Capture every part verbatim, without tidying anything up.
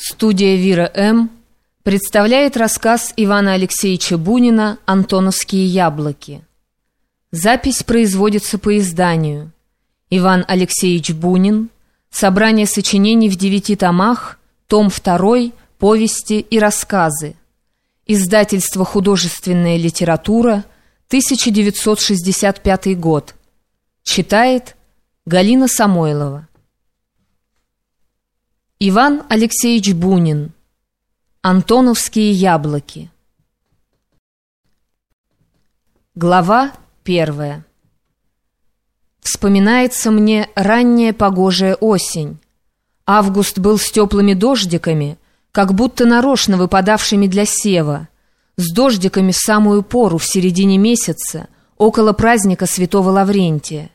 Студия «Вира М.» представляет рассказ Ивана Алексеевича Бунина «Антоновские яблоки». Запись производится по изданию. Иван Алексеевич Бунин. Собрание сочинений в девяти томах. Том второй. Повести и рассказы. Издательство «Художественная литература». тысяча девятьсот шестьдесят пятый год. Читает Галина Самойлова. Иван Алексеевич Бунин. «Антоновские яблоки». Глава первая. Вспоминается мне ранняя погожая осень. Август был с теплыми дождиками, как будто нарочно выпадавшими для сева, с дождиками в самую пору в середине месяца, около праздника Святого Лаврентия.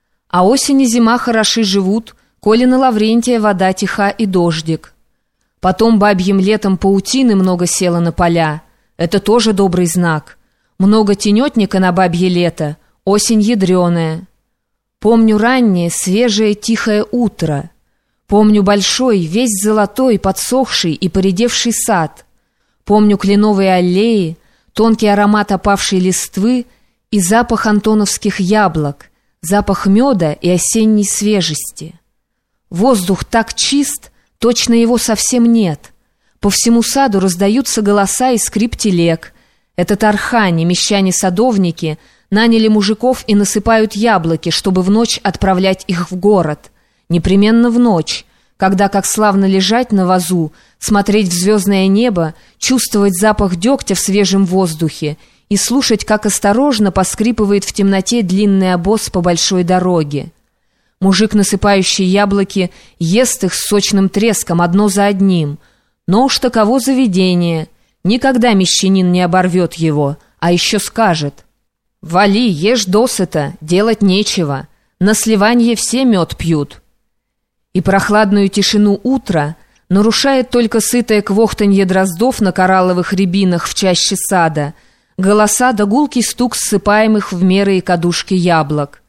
А осень и зима хороши живут, коли на Лаврентия вода тиха и дождик. Потом бабьим летом паутины много село на поля, это тоже добрый знак. Много тенетника на бабье лето, осень ядреная. Помню раннее, свежее, тихое утро. Помню большой, весь золотой, подсохший и поредевший сад. Помню кленовые аллеи, тонкий аромат опавшей листвы и запах антоновских яблок, запах меда и осенней свежести. Воздух так чист, точно его совсем нет. По всему саду раздаются голоса и скрип телег. Это тархани, мещане-садовники, наняли мужиков и насыпают яблоки, чтобы в ночь отправлять их в город. Непременно в ночь, когда, как славно лежать на вазу, смотреть в звездное небо, чувствовать запах дегтя в свежем воздухе и слушать, как осторожно поскрипывает в темноте длинный обоз по большой дороге. Мужик, насыпающий яблоки, ест их с сочным треском одно за одним. Но уж таково заведение. Никогда мещанин не оборвет его, а еще скажет: «Вали, ешь досыта, делать нечего. На сливанье все мед пьют». И прохладную тишину утра нарушает только сытое квохтанье дроздов на коралловых рябинах в чаще сада, голоса да гулкий стук ссыпаемых в меры и кадушки яблок.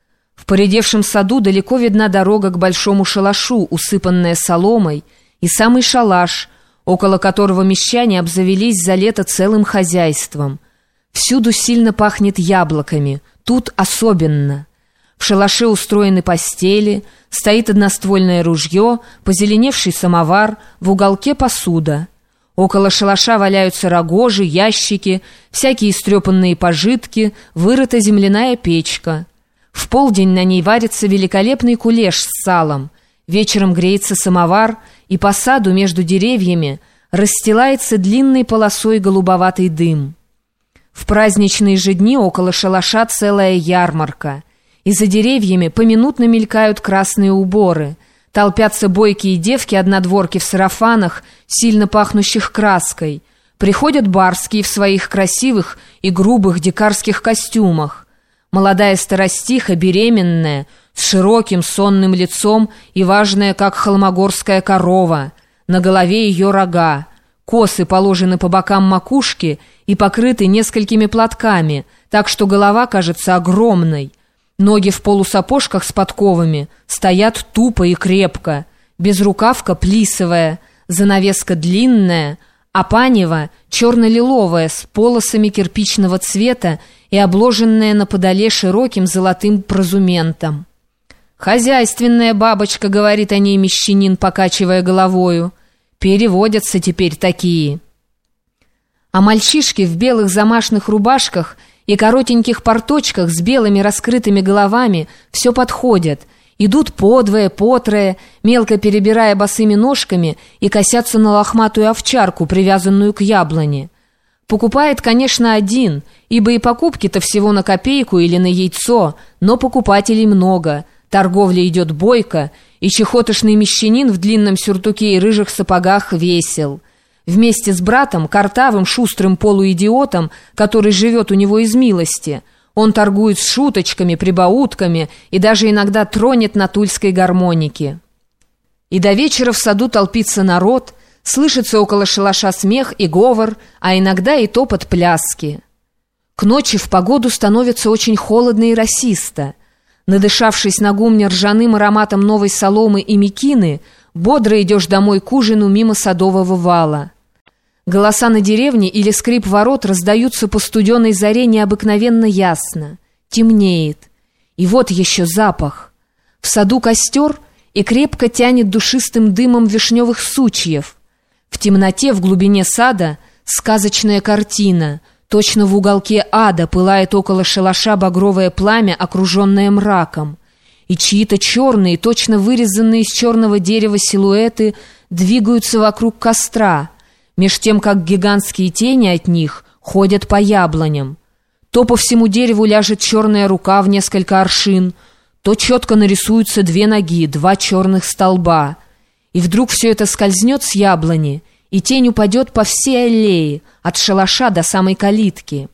В поредевшем саду далеко видна дорога к большому шалашу, усыпанная соломой, и самый шалаш, около которого мещане обзавелись за лето целым хозяйством. Всюду сильно пахнет яблоками, тут особенно. В шалаше устроены постели, стоит одноствольное ружье, позеленевший самовар, в уголке посуда. Около шалаша валяются рогожи, ящики, всякие истрепанные пожитки, вырыта земляная печка. В полдень на ней варится великолепный кулеш с салом, вечером греется самовар, и по саду между деревьями расстилается длинной полосой голубоватый дым. В праздничные же дни около шалаша целая ярмарка, и за деревьями поминутно мелькают красные уборы, толпятся бойкие девки-однодворки в сарафанах, сильно пахнущих краской, приходят барские в своих красивых и грубых дикарских костюмах. Молодая старостиха, беременная, с широким сонным лицом и важная, как холмогорская корова, на голове ее рога, косы положены по бокам макушки и покрыты несколькими платками, так что голова кажется огромной. Ноги в полусапожках с подковами стоят тупо и крепко, безрукавка плисовая, занавеска длинная, а панева черно-лиловая с полосами кирпичного цвета и обложенная на подоле широким золотым прозументом. «Хозяйственная бабочка», — говорит о ней мещанин, покачивая головою. «Переводятся теперь такие». А мальчишки в белых замашных рубашках и коротеньких порточках с белыми раскрытыми головами все подходят, идут подвое, потрое, мелко перебирая босыми ножками и косятся на лохматую овчарку, привязанную к яблоне. Покупает, конечно, один, ибо и покупки-то всего на копейку или на яйцо, но покупателей много, торговля идет бойко, и чехотошный мещанин в длинном сюртуке и рыжих сапогах весел. Вместе с братом, картавым, шустрым полуидиотом, который живет у него из милости, он торгует с шуточками, прибаутками и даже иногда тронет на тульской гармонике. И до вечера в саду толпится народ, слышится около шалаша смех и говор, а иногда и топот пляски. К ночи в погоду становится очень холодно и росисто. Надышавшись на гумне ржаным ароматом новой соломы и мекины, бодро идешь домой к ужину мимо садового вала. Голоса на деревне или скрип ворот раздаются по студеной заре необыкновенно ясно. Темнеет. И вот еще запах. В саду костер и крепко тянет душистым дымом вишневых сучьев. В темноте в глубине сада сказочная картина. Точно в уголке ада пылает около шалаша багровое пламя, окруженное мраком. И чьи-то черные, точно вырезанные из черного дерева силуэты двигаются вокруг костра, меж тем, как гигантские тени от них ходят по яблоням. То по всему дереву ляжет черная рука в несколько аршин, то четко нарисуются две ноги, два черных столба. И вдруг все это скользнет с яблони, и тень упадет по всей аллее, от шалаша до самой калитки.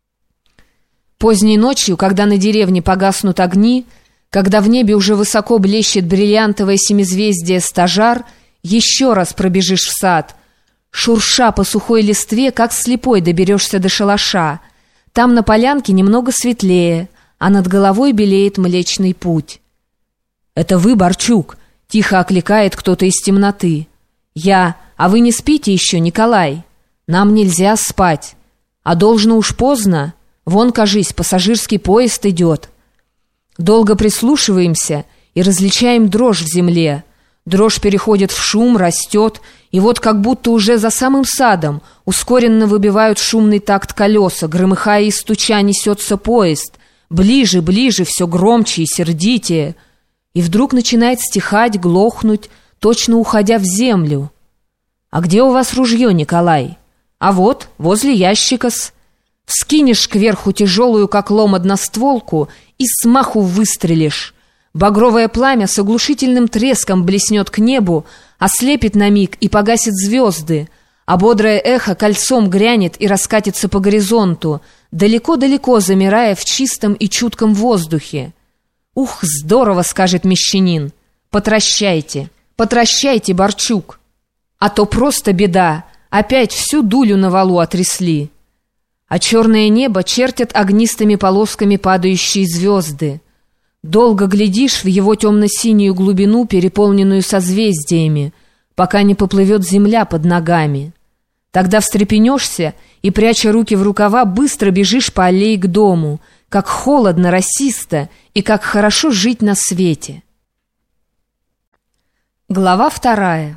Поздней ночью, когда на деревне погаснут огни, когда в небе уже высоко блещет бриллиантовое семизвездие стажар, еще раз пробежишь в сад. Шурша по сухой листве, как слепой доберешься до шалаша. Там на полянке немного светлее, а над головой белеет Млечный Путь. «Это вы, Борчук?» — тихо окликает кто-то из темноты. «Я. А вы не спите еще, Николай? Нам нельзя спать. А должно уж поздно. Вон, кажись, пассажирский поезд идет». Долго прислушиваемся и различаем дрожь в земле. Дрожь переходит в шум, растет, и вот как будто уже за самым садом ускоренно выбивают шумный такт колеса, громыхая и стуча несется поезд. Ближе, ближе, все громче и сердитее. И вдруг начинает стихать, глохнуть, точно уходя в землю. «А где у вас ружье, Николай?» «А вот, возле ящика-с». Вскинешь кверху тяжелую, как лом, одностволку и смаху выстрелишь. Багровое пламя с оглушительным треском блеснет к небу, ослепит на миг и погасит звезды, а бодрое эхо кольцом грянет и раскатится по горизонту, далеко-далеко замирая в чистом и чутком воздухе. «Ух, здорово!» — скажет мещанин. «Потращайте, потращайте, Борчук! А то просто беда, опять всю дулю на валу отрясли». А черное небо чертят огнистыми полосками падающие звезды. Долго глядишь в его темно-синюю глубину, переполненную созвездиями, пока не поплывет земля под ногами. Тогда встрепенешься и, пряча руки в рукава, быстро бежишь по аллее к дому, как холодно, росисто и как хорошо жить на свете. Глава вторая.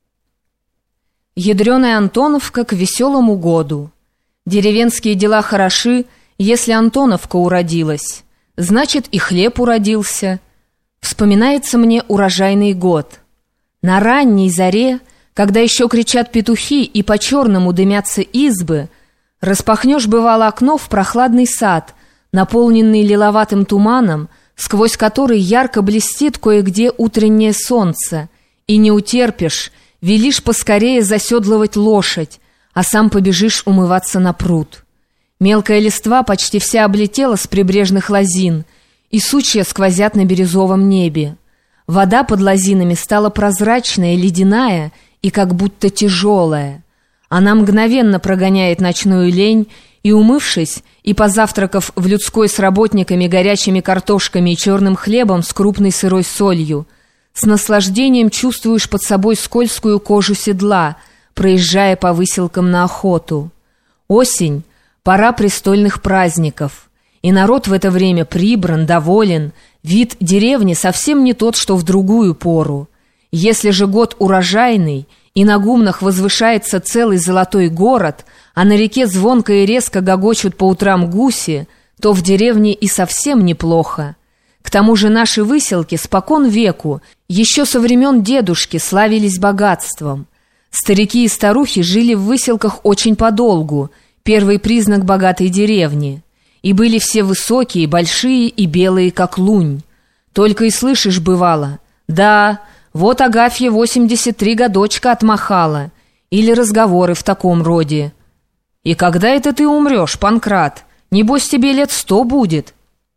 Ядреная Антоновка к веселому году. Деревенские дела хороши, если Антоновка уродилась, значит и хлеб уродился. Вспоминается мне урожайный год. На ранней заре, когда еще кричат петухи и по-черному дымятся избы, распахнешь, бывало, окно в прохладный сад, наполненный лиловатым туманом, сквозь который ярко блестит кое-где утреннее солнце, и не утерпишь, велишь поскорее заседлывать лошадь, а сам побежишь умываться на пруд. Мелкая листва почти вся облетела с прибрежных лозин, и сучья сквозят на бирюзовом небе. Вода под лозинами стала прозрачная, ледяная и как будто тяжелая. Она мгновенно прогоняет ночную лень, и, умывшись, и позавтракав в людской с работниками, горячими картошками и черным хлебом с крупной сырой солью, с наслаждением чувствуешь под собой скользкую кожу седла, проезжая по выселкам на охоту. Осень — пора престольных праздников, и народ в это время прибран, доволен, вид деревни совсем не тот, что в другую пору. Если же год урожайный, и на гумнах возвышается целый золотой город, а на реке звонко и резко гогочут по утрам гуси, то в деревне и совсем неплохо. К тому же наши выселки спокон веку, еще со времен дедушки, славились богатством. Старики и старухи жили в выселках очень подолгу, первый признак богатой деревни. И были все высокие, большие и белые, как лунь. Только и слышишь, бывало: «Да, вот Агафья восемьдесят три годочка отмахала», или разговоры в таком роде. «И когда это ты умрешь, Панкрат? Небось, тебе лет сто будет».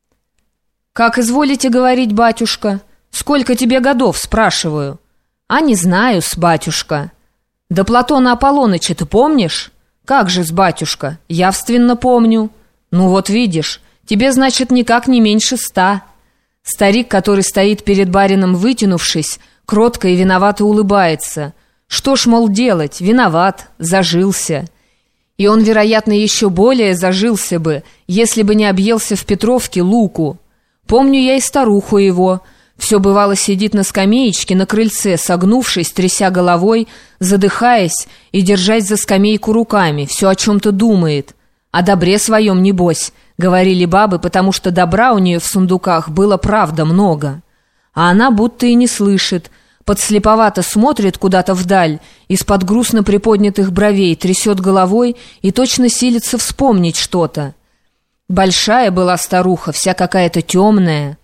«Как изволите говорить, батюшка? Сколько тебе годов, спрашиваю?» «А не знаю-с, батюшка». «Да Платона Аполлоныча ты помнишь?» «Как же-с, батюшка, явственно помню». «Ну вот видишь, тебе, значит, никак не меньше ста». Старик, который стоит перед барином вытянувшись, кротко и виновато улыбается. Что ж, мол, делать? Виноват, зажился. И он, вероятно, еще более зажился бы, если бы не объелся в Петровке луку. Помню я и старуху его. Все бывало сидит на скамеечке на крыльце, согнувшись, тряся головой, задыхаясь и держась за скамейку руками, все о чем-то думает. О добре своем, небось, говорили бабы, потому что добра у нее в сундуках было, правда, много. А она будто и не слышит, подслеповато смотрит куда-то вдаль, из-под грустно приподнятых бровей трясет головой и точно силится вспомнить что-то. Большая была старуха, вся какая-то темная.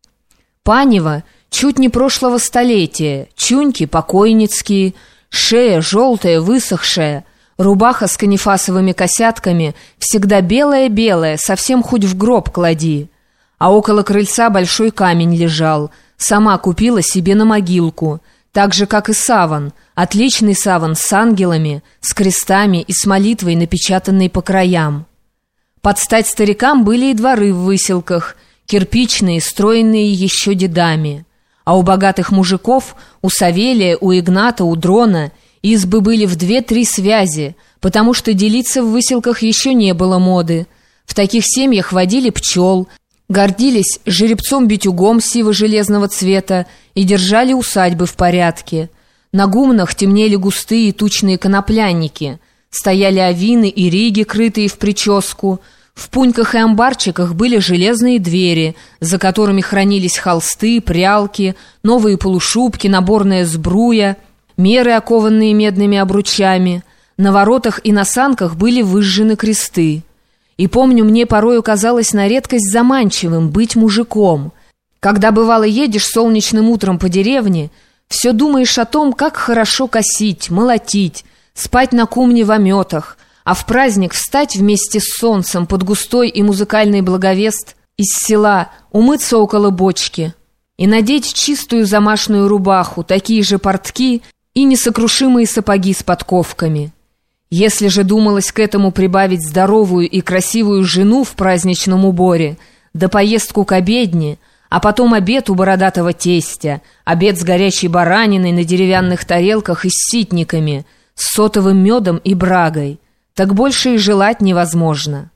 Панева чуть не прошлого столетия, чуньки покойницкие, шея желтая, высохшая, рубаха с канифасовыми косятками, всегда белая-белая, совсем хоть в гроб клади. А около крыльца большой камень лежал, сама купила себе на могилку, так же, как и саван, отличный саван с ангелами, с крестами и с молитвой, напечатанной по краям. Под стать старикам были и дворы в выселках, кирпичные, стройные еще дедами. А у богатых мужиков, у Савелия, у Игната, у Дрона, избы были в две-три связи, потому что делиться в выселках еще не было моды. В таких семьях водили пчел, гордились жеребцом-битюгом сиво-железного цвета и держали усадьбы в порядке. На гумнах темнели густые тучные коноплянники, стояли овины и риги, крытые в прическу. В пуньках и амбарчиках были железные двери, за которыми хранились холсты, прялки, новые полушубки, наборная сбруя, меры, окованные медными обручами. На воротах и на санках были выжжены кресты. И помню, мне порою казалось на редкость заманчивым быть мужиком. Когда, бывало, едешь солнечным утром по деревне, все думаешь о том, как хорошо косить, молотить, спать на кумне в ометах, а в праздник встать вместе с солнцем под густой и музыкальный благовест из села, умыться около бочки и надеть чистую замашную рубаху, такие же портки и несокрушимые сапоги с подковками. Если же думалось к этому прибавить здоровую и красивую жену в праздничном уборе, да поездку к обедне, а потом обед у бородатого тестя, обед с горячей бараниной на деревянных тарелках и с ситниками, с сотовым медом и брагой, так больше и желать невозможно.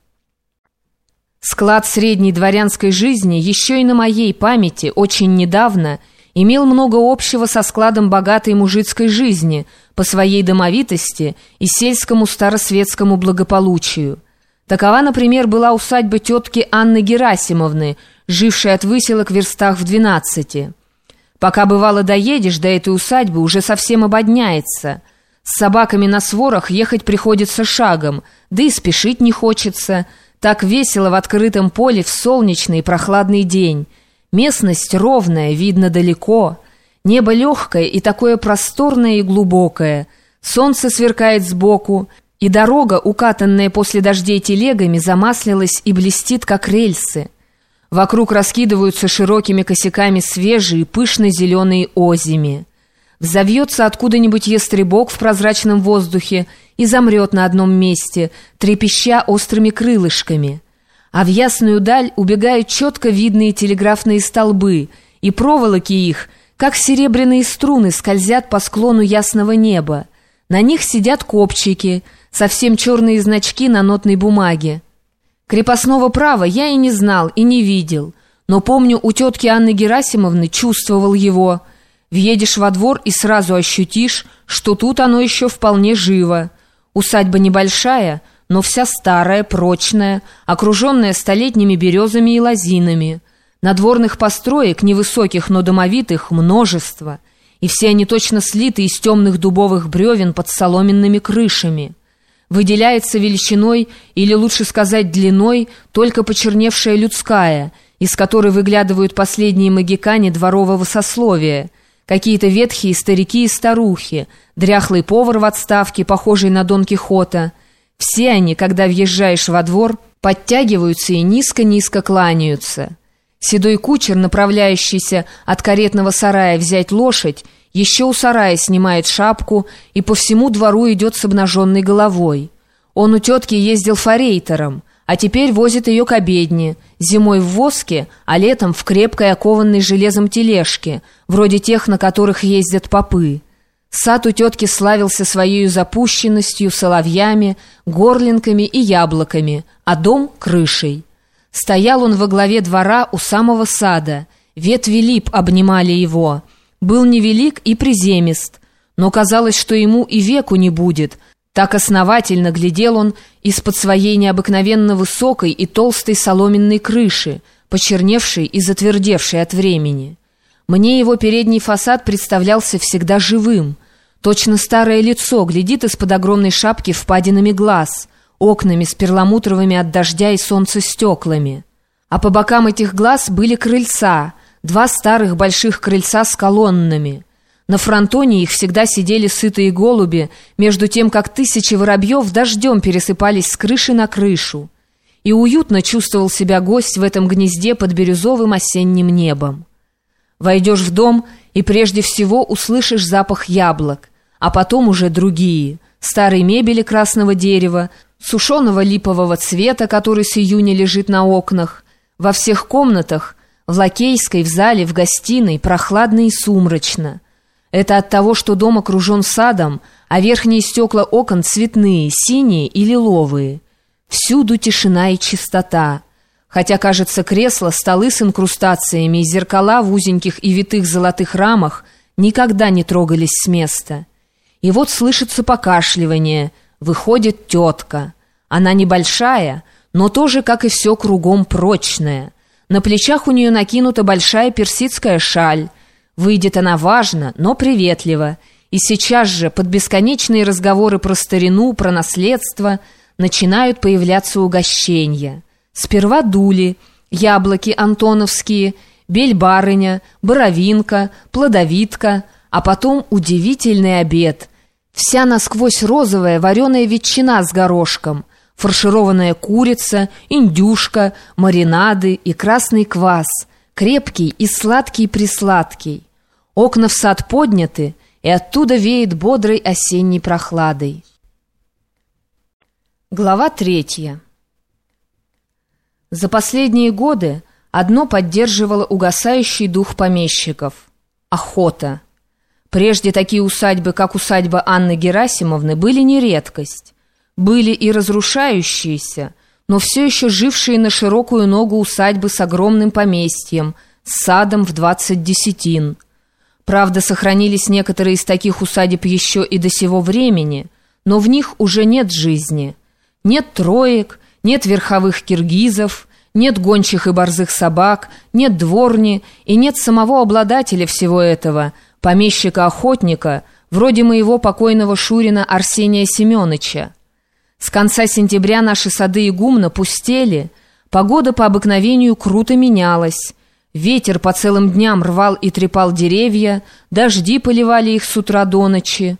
Склад средней дворянской жизни еще и на моей памяти очень недавно имел много общего со складом богатой мужицкой жизни по своей домовитости и сельскому старосветскому благополучию. Такова, например, была усадьба тетки Анны Герасимовны, жившей от выселок в верстах в двенадцати. Пока, бывало, доедешь до этой усадьбы, уже совсем ободняется. С собаками на сворах ехать приходится шагом, да и спешить не хочется. Так весело в открытом поле в солнечный и прохладный день. Местность ровная, видно далеко. Небо легкое и такое просторное и глубокое. Солнце сверкает сбоку, и дорога, укатанная после дождей телегами, замаслилась и блестит, как рельсы. Вокруг раскидываются широкими косяками свежие, пышно-зеленые озими. Взовьется откуда-нибудь ястребок в прозрачном воздухе и замрет на одном месте, трепеща острыми крылышками. А в ясную даль убегают четко видные телеграфные столбы, и проволоки их, как серебряные струны, скользят по склону ясного неба. На них сидят копчики, совсем черные значки на нотной бумаге. Крепостного права я и не знал, и не видел, но помню, у тетки Анны Герасимовны чувствовал его. Въедешь во двор и сразу ощутишь, что тут оно еще вполне живо. Усадьба небольшая, но вся старая, прочная, окруженная столетними березами и лозинами. Надворных построек, невысоких, но домовитых, множество, и все они точно слиты из темных дубовых бревен под соломенными крышами. Выделяется величиной, или лучше сказать длиной, только почерневшая людская, из которой выглядывают последние магикане дворового сословия, какие-то ветхие старики и старухи, дряхлый повар в отставке, похожий на Дон Кихота. Все они, когда въезжаешь во двор, подтягиваются и низко-низко кланяются. Седой кучер, направляющийся от каретного сарая взять лошадь, еще у сарая снимает шапку и по всему двору идет с обнаженной головой. Он у тетки ездил форейтером, а теперь возит ее к обедне, зимой в воске, а летом в крепкой окованной железом тележке, вроде тех, на которых ездят попы. Сад у тетки славился своей запущенностью, соловьями, горлинками и яблоками, а дом — крышей. Стоял он во главе двора у самого сада, ветви лип обнимали его. Был невелик и приземист, но казалось, что ему и веку не будет. Так основательно глядел он из-под своей необыкновенно высокой и толстой соломенной крыши, почерневшей и затвердевшей от времени. Мне его передний фасад представлялся всегда живым. Точно старое лицо глядит из-под огромной шапки впадинами глаз, окнами с перламутровыми от дождя и солнца стеклами. А по бокам этих глаз были крыльца, два старых больших крыльца с колоннами. На фронтоне их всегда сидели сытые голуби, между тем, как тысячи воробьев дождем пересыпались с крыши на крышу. И уютно чувствовал себя гость в этом гнезде под бирюзовым осенним небом. Войдешь в дом и прежде всего услышишь запах яблок, а потом уже другие, старой мебели красного дерева, сушеного липового цвета, который с июня лежит на окнах. Во всех комнатах, в лакейской, в зале, в гостиной, прохладно и сумрачно. Это от того, что дом окружен садом, а верхние стекла окон цветные, синие и лиловые. Всюду тишина и чистота. Хотя, кажется, кресла, столы с инкрустациями и зеркала в узеньких и витых золотых рамах никогда не трогались с места. И вот слышится покашливание. Выходит тетка. Она небольшая, но тоже, как и все кругом, прочная. На плечах у нее накинута большая персидская шаль. Выйдет она важно, но приветливо. И сейчас же, под бесконечные разговоры про старину, про наследство, начинают появляться угощения. Сперва дули, яблоки антоновские, бель-барыня, боровинка, плодовитка, а потом удивительный обед. Вся насквозь розовая вареная ветчина с горошком, фаршированная курица, индюшка, маринады и красный квас, крепкий и сладкий-присладкий. Окна в сад подняты, и оттуда веет бодрой осенней прохладой. Глава третья. За последние годы одно поддерживало угасающий дух помещиков – охота. Прежде такие усадьбы, как усадьба Анны Герасимовны, были не редкость. Были и разрушающиеся, но все еще жившие на широкую ногу усадьбы с огромным поместьем, с садом в двадцать десятин. Правда, сохранились некоторые из таких усадеб еще и до сего времени, но в них уже нет жизни. Нет троек, нет верховых киргизов, нет гончих и борзых собак, нет дворни и нет самого обладателя всего этого, помещика-охотника, вроде моего покойного Шурина Арсения Семеновича. С конца сентября наши сады и гумна пустели, погода по обыкновению круто менялась, ветер по целым дням рвал и трепал деревья, дожди поливали их с утра до ночи.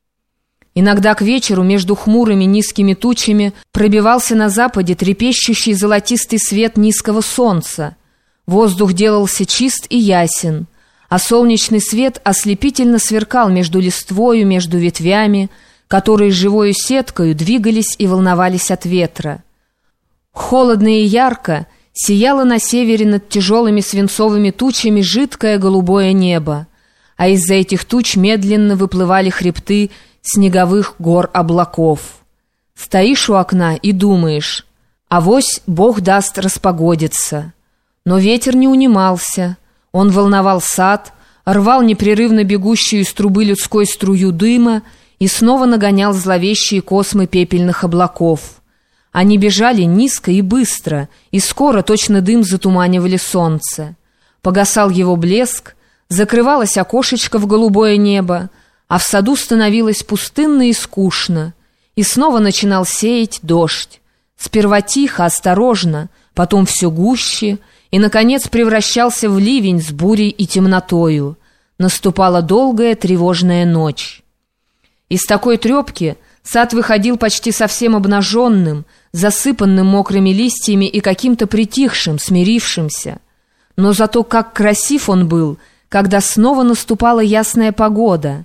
Иногда к вечеру между хмурыми низкими тучами пробивался на западе трепещущий золотистый свет низкого солнца. Воздух делался чист и ясен, а солнечный свет ослепительно сверкал между листвою, между ветвями, которые живою сеткою двигались и волновались от ветра. Холодно и ярко сияло на севере над тяжелыми свинцовыми тучами жидкое голубое небо, а из-за этих туч медленно выплывали хребты снеговых гор облаков. Стоишь у окна и думаешь, авось Бог даст распогодиться. Но ветер не унимался, он волновал сад, рвал непрерывно бегущую из трубы людской струю дыма и снова нагонял зловещие космы пепельных облаков. Они бежали низко и быстро, и скоро точно дым затуманивали солнце. Погасал его блеск, закрывалось окошечко в голубое небо, а в саду становилось пустынно и скучно, и снова начинал сеять дождь. Сперва тихо, осторожно, потом все гуще, и, наконец, превращался в ливень с бурей и темнотою. Наступала долгая тревожная ночь. Из такой трепки сад выходил почти совсем обнаженным, засыпанным мокрыми листьями и каким-то притихшим, смирившимся. Но зато как красив он был, когда снова наступала ясная погода,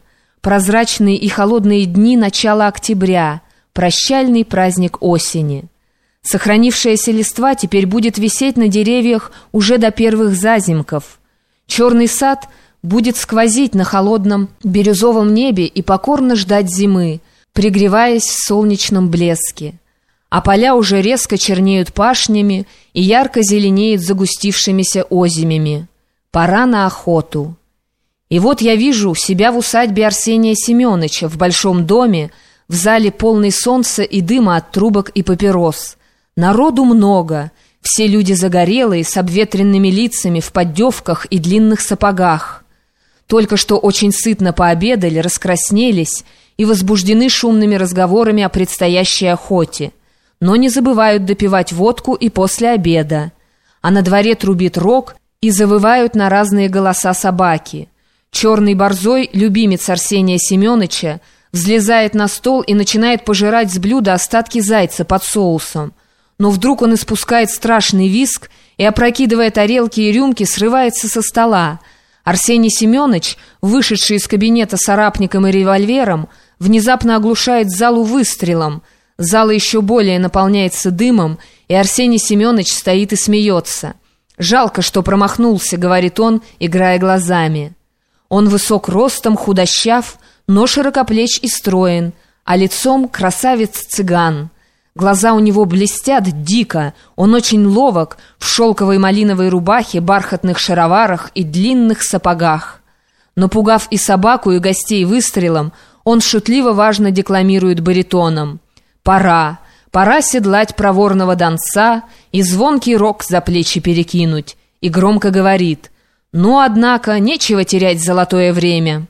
прозрачные и холодные дни начала октября, прощальный праздник осени. Сохранившаяся листва теперь будет висеть на деревьях уже до первых зазимков. Черный сад будет сквозить на холодном бирюзовом небе и покорно ждать зимы, пригреваясь в солнечном блеске. А поля уже резко чернеют пашнями и ярко зеленеют загустившимися озимями. Пора на охоту. И вот я вижу себя в усадьбе Арсения Семеновича в большом доме, в зале полной солнца и дыма от трубок и папирос. Народу много, все люди загорелые, с обветренными лицами, в поддевках и длинных сапогах. Только что очень сытно пообедали, раскраснелись и возбуждены шумными разговорами о предстоящей охоте. Но не забывают допивать водку и после обеда. А на дворе трубит рог и завывают на разные голоса собаки. Черный борзой, любимец Арсения Семеновича, взлезает на стол и начинает пожирать с блюда остатки зайца под соусом. Но вдруг он испускает страшный визг и, опрокидывая тарелки и рюмки, срывается со стола. Арсений Семенович, вышедший из кабинета с арапником и револьвером, внезапно оглушает залу выстрелом. Зала еще более наполняется дымом, и Арсений Семенович стоит и смеется. «Жалко, что промахнулся», — говорит он, играя глазами. Он высок ростом, худощав, но широкоплеч и строен, а лицом красавец-цыган. Глаза у него блестят дико, он очень ловок, в шелковой малиновой рубахе, бархатных шароварах и длинных сапогах. Напугав и собаку, и гостей выстрелом, он шутливо важно декламирует баритоном. «Пора, пора седлать проворного донца и звонкий рог за плечи перекинуть», и громко говорит: «Ну, однако, нечего терять золотое время».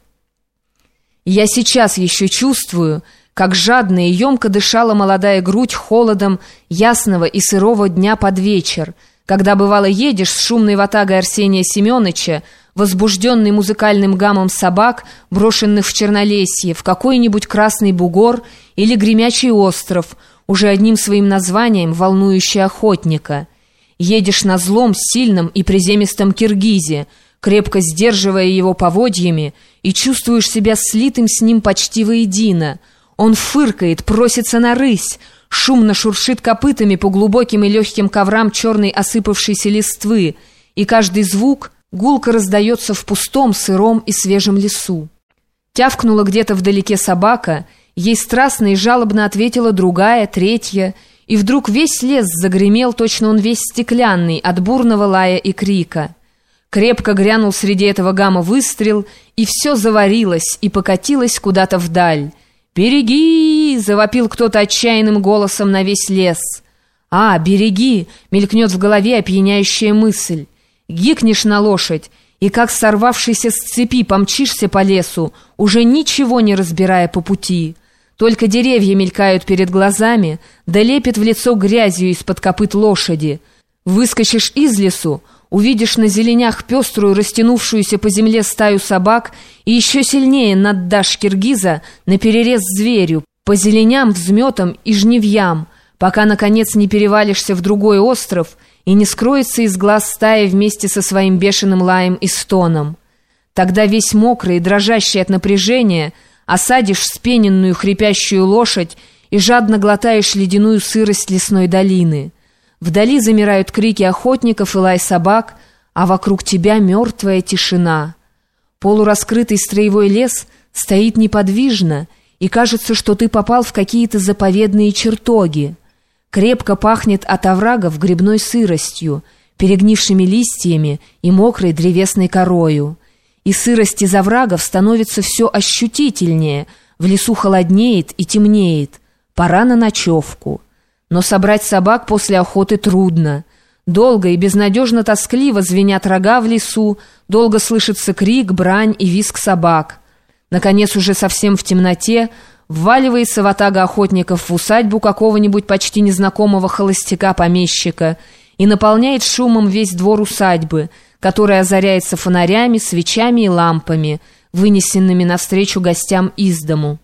Я сейчас еще чувствую, как жадно и емко дышала молодая грудь холодом ясного и сырого дня под вечер, когда, бывало, едешь с шумной ватагой Арсения Семеновича, возбужденный музыкальным гамом собак, брошенных в Чернолесье, в какой-нибудь Красный Бугор или Гремячий остров, уже одним своим названием волнующий охотника. Едешь на злом, сильном и приземистом киргизе, крепко сдерживая его поводьями, и чувствуешь себя слитым с ним почти воедино. Он фыркает, просится на рысь, шумно шуршит копытами по глубоким и легким коврам черной осыпавшейся листвы, и каждый звук гулко раздается в пустом, сыром и свежем лесу. Тявкнула где-то вдалеке собака, ей страстно и жалобно ответила другая, третья, и вдруг весь лес загремел, точно он весь стеклянный, от бурного лая и крика. Крепко грянул среди этого гама выстрел, и все заварилось и покатилось куда-то вдаль. «Береги!» — завопил кто-то отчаянным голосом на весь лес. «А, береги!» — мелькнет в голове опьяняющая мысль. Гикнешь на лошадь, и как сорвавшийся с цепи помчишься по лесу, уже ничего не разбирая по пути. Только деревья мелькают перед глазами, да лепит в лицо грязью из-под копыт лошади. Выскочишь из лесу, увидишь на зеленях пеструю, растянувшуюся по земле стаю собак, и еще сильнее наддашь киргиза наперерез зверю, по зеленям, взметам и жнивьям, пока, наконец, не перевалишься в другой остров и не скроется из глаз стая вместе со своим бешеным лаем и стоном. Тогда весь мокрый и дрожащий от напряжения осадишь вспененную хрипящую лошадь и жадно глотаешь ледяную сырость лесной долины. Вдали замирают крики охотников и лай собак, а вокруг тебя мертвая тишина. Полураскрытый строевой лес стоит неподвижно, и кажется, что ты попал в какие-то заповедные чертоги. Крепко пахнет от оврагов грибной сыростью, перегнившими листьями и мокрой древесной корою. И сырость из оврагов становится все ощутительнее, в лесу холоднеет и темнеет. Пора на ночевку. Но собрать собак после охоты трудно. Долго и безнадежно тоскливо звенят рога в лесу, долго слышится крик, брань и визг собак. Наконец, уже совсем в темноте, вваливается ватага охотников в усадьбу какого-нибудь почти незнакомого холостяка-помещика и наполняет шумом весь двор усадьбы, который озаряется фонарями, свечами и лампами, вынесенными навстречу гостям из дому.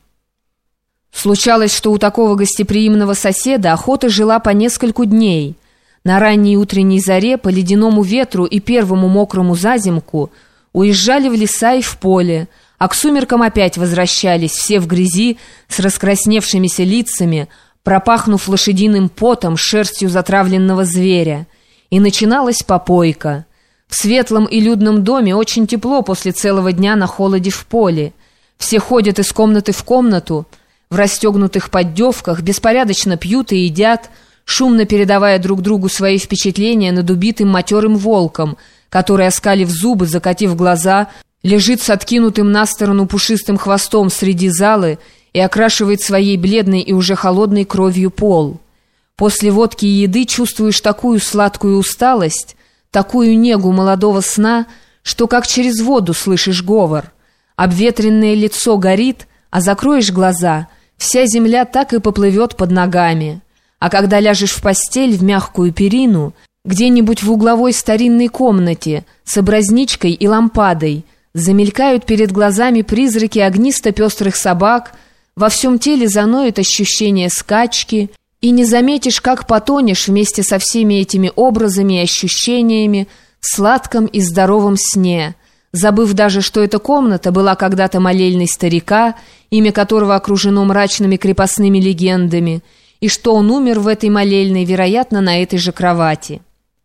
Случалось, что у такого гостеприимного соседа охота жила по нескольку дней. На ранней утренней заре, по ледяному ветру и первому мокрому зазимку уезжали в леса и в поле, а к сумеркам опять возвращались, все в грязи, с раскрасневшимися лицами, пропахнув лошадиным потом, шерстью затравленного зверя. И начиналась попойка. В светлом и людном доме очень тепло после целого дня на холоде в поле. Все ходят из комнаты в комнату, в расстегнутых поддевках, беспорядочно пьют и едят, шумно передавая друг другу свои впечатления над убитым матерым волком, который, оскалив зубы, закатив глаза, лежит с откинутым на сторону пушистым хвостом среди залы и окрашивает своей бледной и уже холодной кровью пол. После водки и еды чувствуешь такую сладкую усталость, такую негу молодого сна, что как через воду слышишь говор. Обветренное лицо горит, а закроешь глаза, вся земля так и поплывет под ногами. А когда ляжешь в постель, в мягкую перину, где-нибудь в угловой старинной комнате с образничкой и лампадой, замелькают перед глазами призраки огнисто-пестрых собак, во всем теле заноет ощущение скачки, и не заметишь, как потонешь вместе со всеми этими образами и ощущениями в сладком и здоровом сне, забыв даже, что эта комната была когда-то молельной старика, имя которого окружено мрачными крепостными легендами, и что он умер в этой молельной, вероятно, на этой же кровати.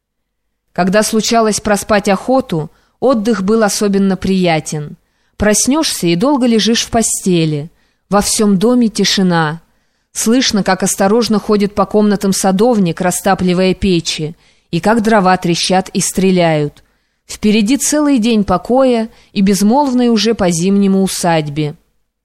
Когда случалось проспать охоту, отдых был особенно приятен. Проснешься и долго лежишь в постели. Во всем доме тишина. Слышно, как осторожно ходит по комнатам садовник, растапливая печи, и как дрова трещат и стреляют. Впереди целый день покоя и безмолвной уже по-зимнему усадьбе.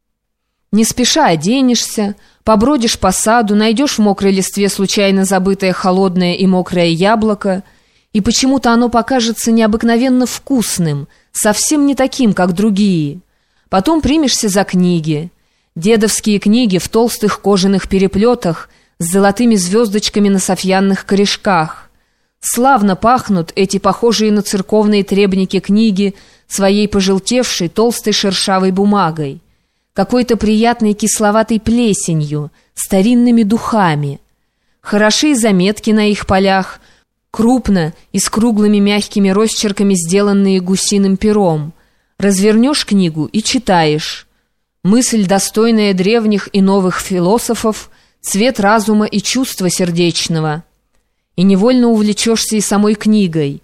Не спеша оденешься, побродишь по саду, найдешь в мокрой листве случайно забытое холодное и мокрое яблоко, и почему-то оно покажется необыкновенно вкусным, совсем не таким, как другие. Потом примешься за книги. Дедовские книги в толстых кожаных переплетах с золотыми звездочками на софьянных корешках. Славно пахнут эти похожие на церковные требники книги своей пожелтевшей толстой шершавой бумагой, какой-то приятной кисловатой плесенью, старинными духами. Хороши заметки на их полях, крупно и с круглыми мягкими росчерками, сделанные гусиным пером. Развернешь книгу и читаешь. Мысль, достойная древних и новых философов, цвет разума и чувства сердечного. И невольно увлечешься и самой книгой.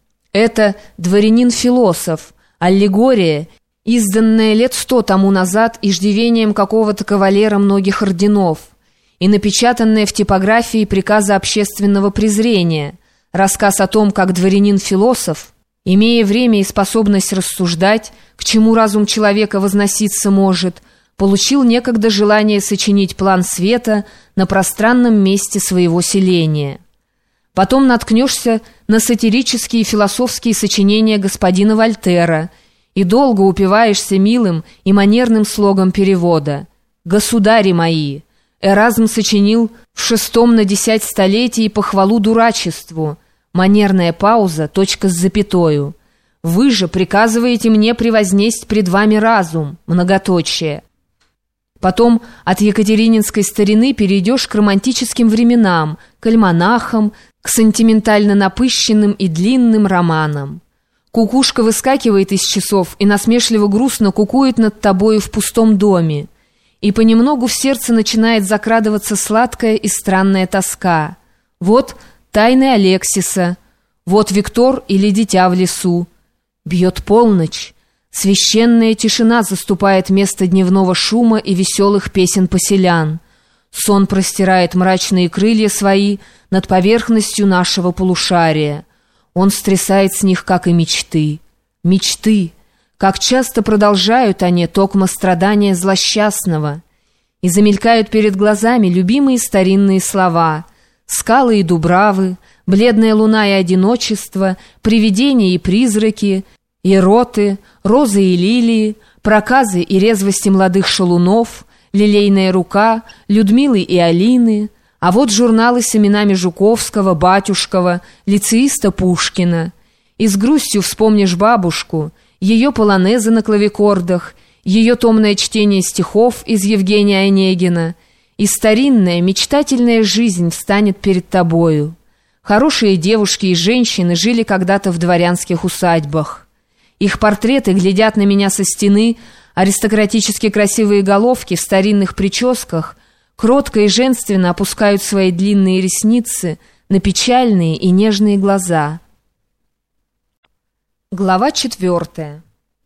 Это «Дворянин-философ», аллегория, изданная лет сто тому назад иждивением какого-то кавалера многих орденов, и напечатанная в типографии приказа общественного презрения, рассказ о том, как дворянин-философ, имея время и способность рассуждать, к чему разум человека возноситься может, получил некогда желание сочинить план света на пространном месте своего селения. Потом наткнешься на сатирические и философские сочинения господина Вольтера и долго упиваешься милым и манерным слогом перевода. «Государи мои!» Эразм сочинил в шестом на десять столетии похвалу дурачеству. Манерная пауза, точка с запятою. «Вы же приказываете мне превознесть пред вами разум», многоточие. Потом от екатерининской старины перейдешь к романтическим временам, к альманахам, к сентиментально напыщенным и длинным романам. Кукушка выскакивает из часов и насмешливо грустно кукует над тобою в пустом доме. И понемногу в сердце начинает закрадываться сладкая и странная тоска. Вот «Тайны Алексиса», вот «Виктор или дитя в лесу». Бьет полночь. Священная тишина заступает место дневного шума и веселых песен поселян. Сон простирает мрачные крылья свои над поверхностью нашего полушария. Он стрясает с них, как и мечты. Мечты, как часто продолжают они токмо страдания злосчастного. И замелькают перед глазами любимые старинные слова: скалы и дубравы, бледная луна и одиночество, привидения и призраки, ироты, розы и лилии, проказы и резвости молодых шалунов, лилейная рука, Людмилы и Алины, а вот журналы с именами Жуковского, Батюшкова, лицеиста Пушкина. И с грустью вспомнишь бабушку, ее полонезы на клавикордах, ее томное чтение стихов из Евгения Онегина, и старинная мечтательная жизнь встанет перед тобою. Хорошие девушки и женщины жили когда-то в дворянских усадьбах. Их портреты глядят на меня со стены, аристократически красивые головки в старинных прическах, кротко и женственно опускают свои длинные ресницы на печальные и нежные глаза. Глава четвертая.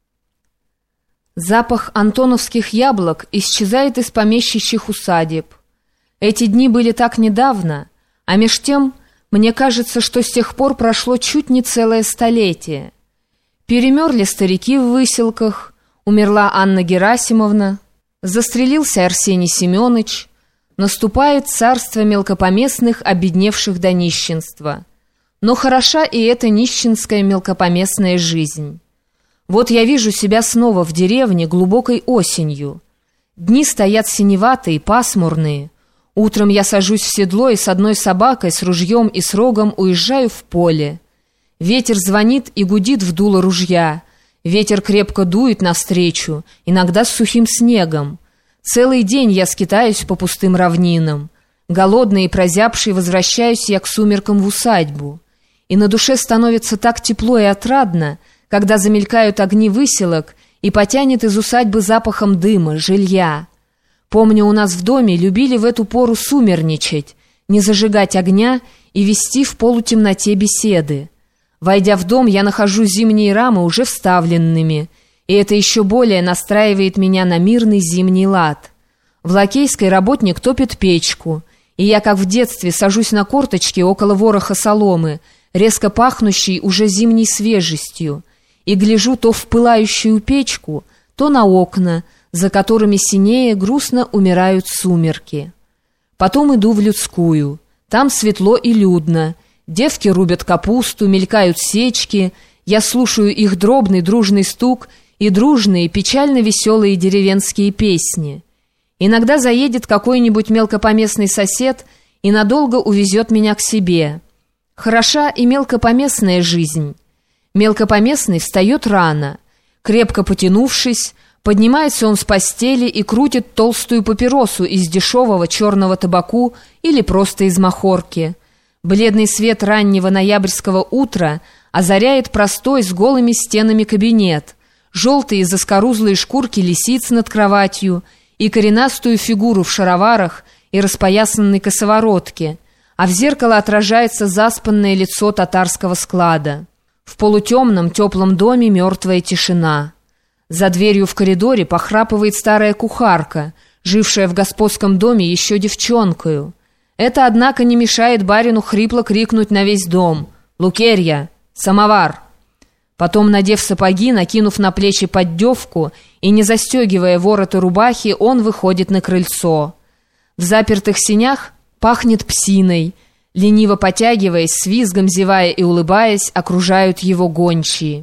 Запах антоновских яблок исчезает из помещичьих усадеб. Эти дни были так недавно, а меж тем мне кажется, что с тех пор прошло чуть не целое столетие. Перемерли старики в выселках, умерла Анна Герасимовна, застрелился Арсений Семенович, наступает царство мелкопоместных, обедневших до нищенства. Но хороша и эта нищенская мелкопоместная жизнь. Вот я вижу себя снова в деревне глубокой осенью. Дни стоят синеватые, пасмурные. Утром я сажусь в седло и с одной собакой, с ружьем и с рогом уезжаю в поле. Ветер звонит и гудит в дуло ружья. Ветер крепко дует навстречу, иногда с сухим снегом. Целый день я скитаюсь по пустым равнинам. Голодный и прозябший возвращаюсь я к сумеркам в усадьбу. И на душе становится так тепло и отрадно, когда замелькают огни выселок и потянет из усадьбы запахом дыма, жилья. Помню, у нас в доме любили в эту пору сумерничать, не зажигать огня и вести в полутемноте беседы. Войдя в дом, я нахожу зимние рамы уже вставленными, и это еще более настраивает меня на мирный зимний лад. В Лакейской работник топит печку, и я, как в детстве, сажусь на корточки около вороха соломы, резко пахнущей уже зимней свежестью, и гляжу то в пылающую печку, то на окна, за которыми синее грустно умирают сумерки. Потом иду в людскую. Там светло и людно. Девки рубят капусту, мелькают сечки. Я слушаю их дробный дружный стук и дружные, печально веселые деревенские песни. Иногда заедет какой-нибудь мелкопоместный сосед и надолго увезет меня к себе. Хороша и мелкопоместная жизнь. Мелкопоместный встает рано. Крепко потянувшись, поднимается он с постели и крутит толстую папиросу из дешевого черного табаку или просто из махорки. Бледный свет раннего ноябрьского утра озаряет простой с голыми стенами кабинет, желтые заскорузлые шкурки лисиц над кроватью и коренастую фигуру в шароварах и распоясанной косоворотке, а в зеркало отражается заспанное лицо татарского склада. В полутемном теплом доме мертвая тишина. За дверью в коридоре похрапывает старая кухарка, жившая в господском доме еще девчонкою. Это, однако, не мешает барину хрипло крикнуть на весь дом: «Лукерья! Самовар!» Потом, надев сапоги, накинув на плечи поддевку и не застегивая ворота рубахи, он выходит на крыльцо. В запертых сенях пахнет псиной. Лениво потягиваясь, с визгом зевая и улыбаясь, окружают его гончие.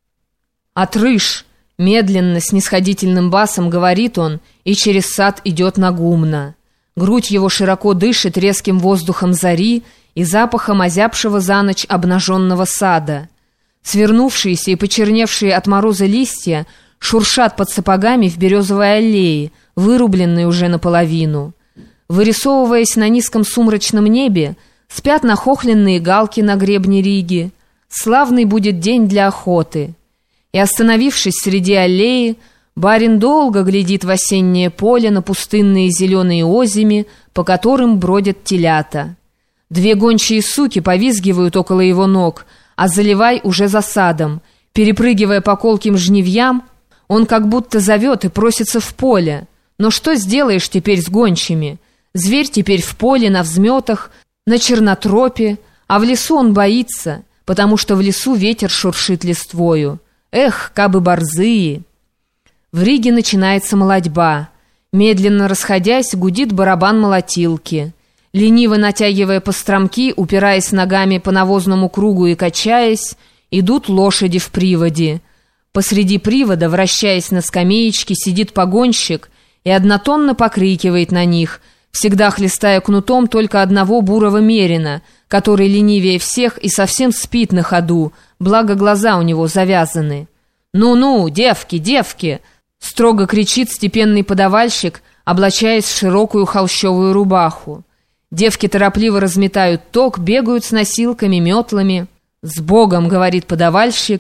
«Отрыж!» — медленно, снисходительным басом говорит он, и через сад идет на гумно. Грудь его широко дышит резким воздухом зари и запахом озябшего за ночь обнаженного сада. Свернувшиеся и почерневшие от мороза листья шуршат под сапогами в березовой аллее, вырубленной уже наполовину. Вырисовываясь на низком сумрачном небе, спят нахохленные галки на гребне Риги. Славный будет день для охоты. И, остановившись среди аллеи, барин долго глядит в осеннее поле на пустынные зеленые озими, по которым бродят телята. Две гончие суки повизгивают около его ног, а Заливай уже за садом. Перепрыгивая по колким жнивьям, он как будто зовет и просится в поле. Но что сделаешь теперь с гончими? Зверь теперь в поле, на взметах, на чернотропе, а в лесу он боится, потому что в лесу ветер шуршит листвою. Эх, кабы борзые! В Риге начинается молотьба. Медленно расходясь, гудит барабан молотилки. Лениво натягивая постромки, упираясь ногами по навозному кругу и качаясь, идут лошади в приводе. Посреди привода, вращаясь на скамеечке, сидит погонщик и однотонно покрикивает на них, всегда хлестая кнутом только одного бурого мерина, который ленивее всех и совсем спит на ходу, благо глаза у него завязаны. «Ну-ну, девки, девки!» — строго кричит степенный подавальщик, облачаясь в широкую холщовую рубаху. Девки торопливо разметают ток, бегают с носилками, метлами. «С Богом!» — говорит подавальщик,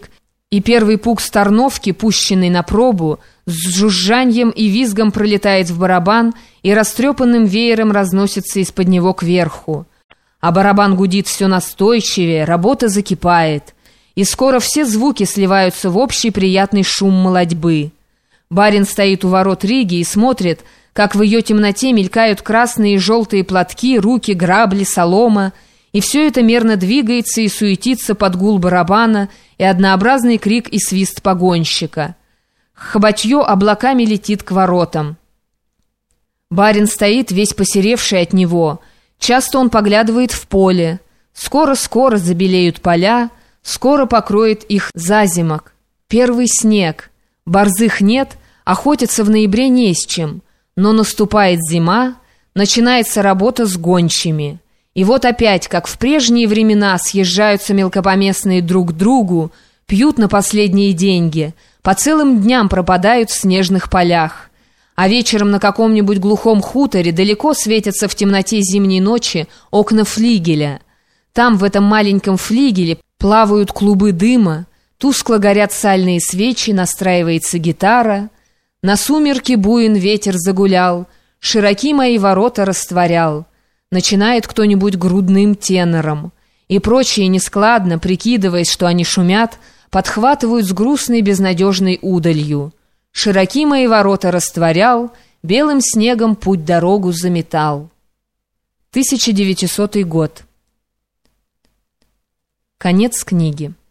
И первый пук старновки, пущенный на пробу, с жужжаньем и визгом пролетает в барабан и растрепанным веером разносится из-под него кверху. А барабан гудит все настойчивее, работа закипает, и скоро все звуки сливаются в общий приятный шум молодьбы. Барин стоит у ворот Риги и смотрит, как в ее темноте мелькают красные и желтые платки, руки, грабли, солома, и все это мерно двигается и суетится под гул барабана и однообразный крик и свист погонщика. Хоботье облаками летит к воротам. Барин стоит, весь посеревший от него. Часто он поглядывает в поле. Скоро-скоро забелеют поля, скоро покроет их зазимок. Первый снег. Борзых нет, охотиться в ноябре не с чем. Но наступает зима, начинается работа с гончими. И вот опять, как в прежние времена, съезжаются мелкопоместные друг к другу, пьют на последние деньги, по целым дням пропадают в снежных полях. А вечером на каком-нибудь глухом хуторе далеко светятся в темноте зимней ночи окна флигеля. Там, в этом маленьком флигеле, плавают клубы дыма, тускло горят сальные свечи, настраивается гитара. На сумерки буин ветер загулял, широки мои ворота растворял. Начинает кто-нибудь грудным тенором. И прочие нескладно, прикидываясь, что они шумят, подхватывают с грустной безнадежной удалью. Широки мои ворота растворял, белым снегом путь-дорогу заметал. тысяча девятисотый год. Конец книги.